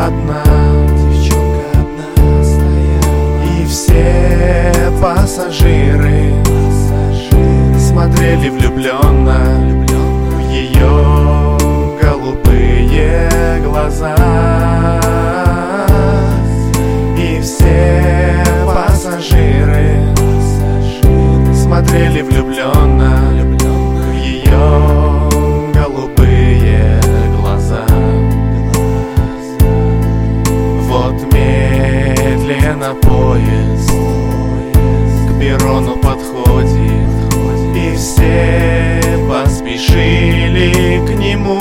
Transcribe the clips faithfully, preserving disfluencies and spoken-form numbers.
одна, девчонка одна стояла, и все пассажиры, пассажиры смотрели влюбленно в ее голубые глаза. И все пассажиры, пассажиры смотрели влюбленно в ее голубые глаза. Вот медленно поезд к перрону подходит, и все поспешили к нему.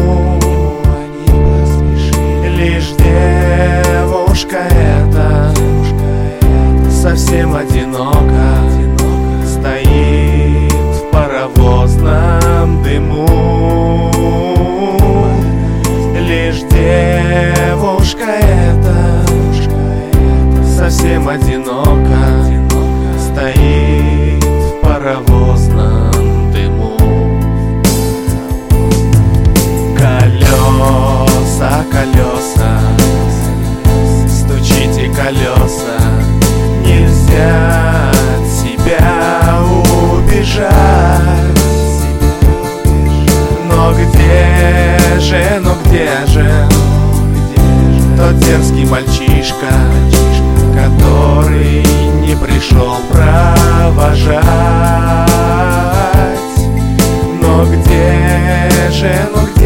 Лишь девушка эта совсем одинока стоит в паровозном дыму. Лишь девушка эта совсем одинока стоит в паровозном дыму. Колеса, колеса, стучите колеса, нельзя от себя убежать. Но где же, но где же тот дерзкий мальчишка, который не пришел провожать? Но где же, но где